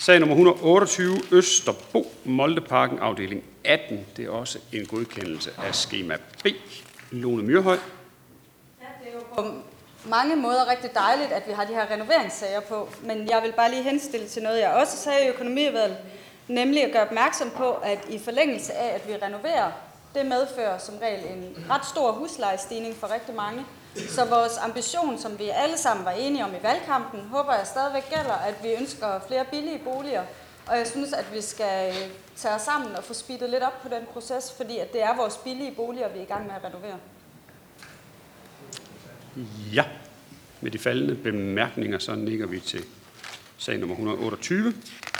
Sag nummer 128, Østerbro, Molteparken, afdeling 18. Det er også en godkendelse af skema B. Lone Myrhøj. Ja, det er jo på mange måder rigtig dejligt, at vi har de her renoveringssager på. Men jeg vil bare lige henstille til noget, jeg også sagde i økonomiudvalget, nemlig at gøre opmærksom på, at i forlængelse af, at vi renoverer, det medfører som regel en ret stor huslejestigning for rigtig mange. Så vores ambition, som vi alle sammen var enige om i valgkampen, håber jeg stadigvæk gælder, at vi ønsker flere billige boliger. Og jeg synes, at vi skal tage os sammen og få speedet lidt op på den proces, fordi at det er vores billige boliger, vi er i gang med at renovere. Ja, med de faldende bemærkninger, så nikker vi til sag nummer 128.